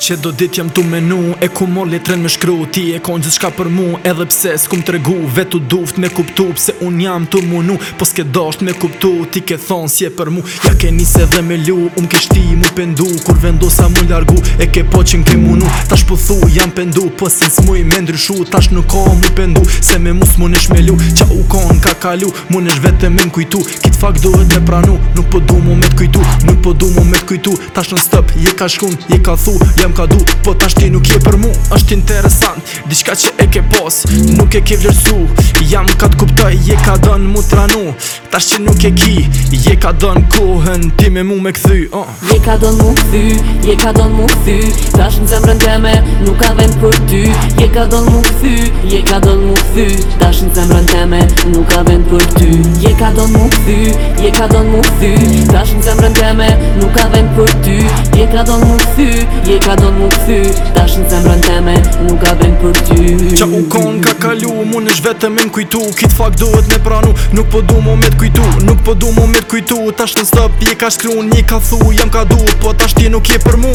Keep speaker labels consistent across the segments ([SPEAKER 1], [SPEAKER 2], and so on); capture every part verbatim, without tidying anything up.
[SPEAKER 1] që do dit jam tu menu. E ku mor letren me shkru, ti e kon gjithë shka për mu. Edhe pse s'kum të regu, vetu duft me kuptu pse un jam tu munu. Po s'ke dasht me kuptu, ti ke thon si e për mu. Ja ke nise dhe me lu, um ke shti mu pendu. Kur vendosa mu largu, e ke po që n'ke munu. Tash po thu jam pendu, po si s'muj me ndryshu. Tash nuk ka mu pendu, se me mus mu nesh me lu. Qa u kon ka kalu, mu nesh vete me m'kujtu. Kit fak dohet me pranu, nuk po du mu me t'kujtu. Nuk po du mu me t'kujtu, tash në stop, je ka shkun, je ka thu, jam ka du. Po tash ti nuk je për mu, është interesant, diçka që e ke pos, nuk e ke vlerësu. Jam ka t'kuptoj, je ka don mu tranu. Tash që nuk e ki, je ka don kohën, ti me mu me kthy uh.
[SPEAKER 2] Je ka don mu kthy, je ka don mu kthy. Tash në zemrën teme, nuk ka vend për ty. Je ka don mu kthy, je ka don mu kthy. Tash në zemrën teme, nuk ka vend për ty. Je ka don mu kthy, je ka don mu kthy. Tash në zemrën teme, nuk ka vend për ty. Je ka don mu kthy, je ka don mu kthy. Tash në zemrën teme, nuk ka vend për ty.
[SPEAKER 1] Qa u kon ka kalu, mu nesh vete me m'kujtu. Kit fak dohet me pranu, nuk po du mu me t'kujtu. Nuk po du mu me t'kujtu, tash në stop je ka shkru. Një ka thu, jam ka du, po tash ti nuk je për mu.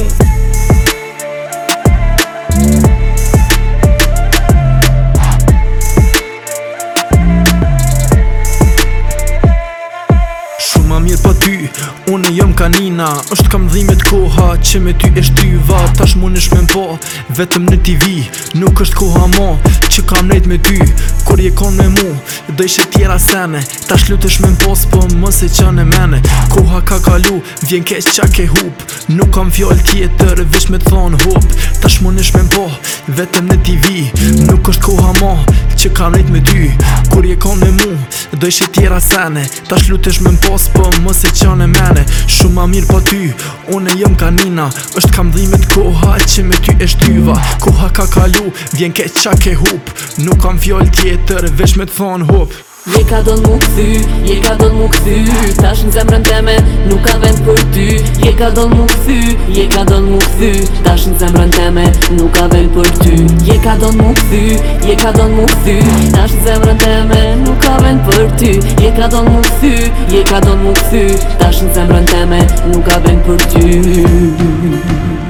[SPEAKER 1] Ma mirë pa ty, unë jëm kanina. Është kam dhimet koha që me ty e shtyva. Tash mu nesh me m'po, vetëm në T V. Nuk është koha mo, që kam nejt me ty. Kur je kon me mu, do ishe tjera sene. Tash lutesh me m'pos, po mos e qën e mene. Koha ka kalu, vjen keq qa ke hup. Nuk kam fjall tjetër, vesh me t'thon hop. Tash mu nesh me m'po, vetëm në T V. Nuk është koha mo, që kam nejt me ty. Kur je kon me mu, do ishe tjera sene. Tash lutesh me m'pos, po mos e qën e mene. Shumë ma mirë pa ty, unë jëm kanina. Është kam dhimet koha që me ty e shtyva. Koha ka kalu, vjen keq qa ke hup. Nuk kam fjall tjetër, vesh me t'thon hop.
[SPEAKER 2] Je ka don mu kthy, je ka don mu kthy. Tash në zemrën teme, nuk ka vend për ty. Je ka don mu kthy, je ka don mu kthy. Tash në zemrën teme, nuk ka vend për ty. Je ka don mu kthy, je ka don mu kthy. Tash në zemrën teme, nuk ka vend për ty. Je ka don mu kthy, je ka don mu kthy. Tash në zemrën teme, nuk ka vend për ty.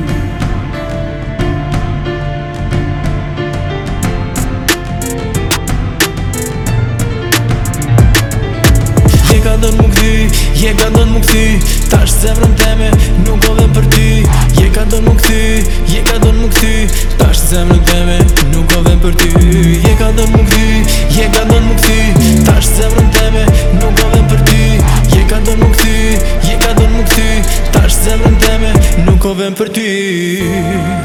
[SPEAKER 1] Je ka don mu kthy, je ka don mu kthy. Tash zemrën teme, nuk ka vend për ty. Je ka don mu kthy, je ka don mu kthy. Tash zemrën teme, nuk ka vend për ty. Je ka don mu kthy, je ka don mu kthy. Tash zemrën teme, nuk ka vend për ty. Je ka don mu kthy, je ka don mu kthy. Tash zemrën teme, nuk ka vend për ty.